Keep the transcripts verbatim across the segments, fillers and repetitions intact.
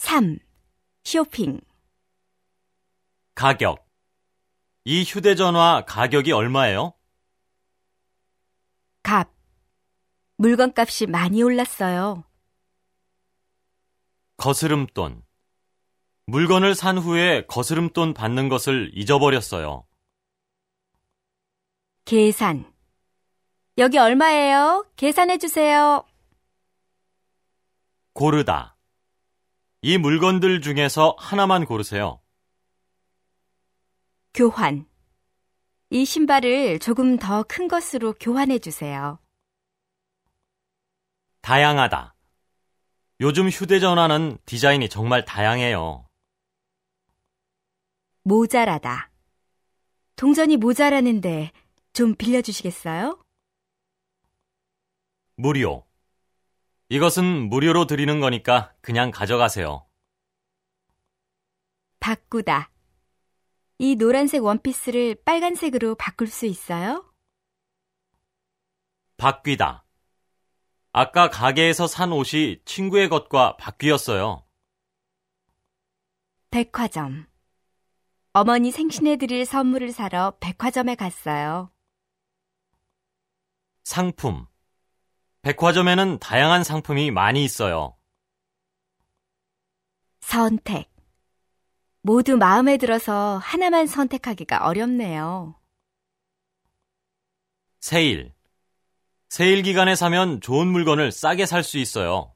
삼. 쇼핑. 가격. 이 휴대전화 가격이 얼마예요? 값. 물건값이 많이 올랐어요. 거스름돈. 물건을 산 후에 거스름돈 받는 것을 잊어버렸어요. 계산. 여기 얼마예요? 계산해 주세요. 고르다. 이 물건들 중에서 하나만 고르세요. 교환. 이 신발을 조금 더 큰 것으로 교환해 주세요. 다양하다. 요즘 휴대전화는 디자인이 정말 다양해요. 모자라다. 동전이 모자라는데 좀 빌려주시겠어요? 무료. 이것은 무료로 드리는 거니까 그냥 가져가세요. 바꾸다. 이 노란색 원피스를 빨간색으로 바꿀 수 있어요? 바뀌다. 아까 가게에서 산 옷이 친구의 것과 바뀌었어요. 백화점. 어머니 생신에 드릴 선물을 사러 백화점에 갔어요. 상품. 백화점에는 다양한 상품이 많이 있어요. 선택. 모두 마음에 들어서 하나만 선택하기가 어렵네요. 세일. 세일 기간에 사면 좋은 물건을 싸게 살 수 있어요.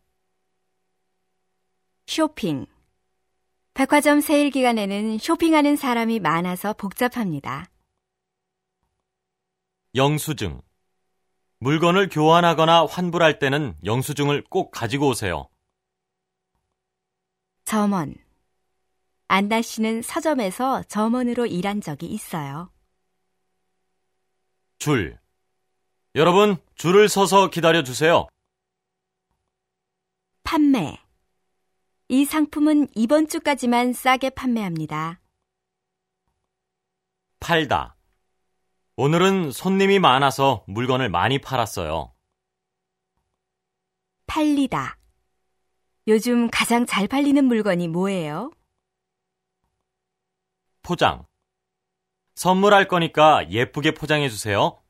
쇼핑. 백화점 세일 기간에는 쇼핑하는 사람이 많아서 복잡합니다. 영수증. 물건을 교환하거나 환불할 때는 영수증을 꼭 가지고 오세요. 점원. 안나 씨는 서점에서 점원으로 일한 적이 있어요. 줄. 여러분, 줄을 서서 기다려주세요. 판매. 이 상품은 이번 주까지만 싸게 판매합니다. 팔다. 오늘은 손님이 많아서 물건을 많이 팔았어요. 팔리다. 요즘 가장 잘 팔리는 물건이 뭐예요? 포장. 선물할 거니까 예쁘게 포장해 주세요.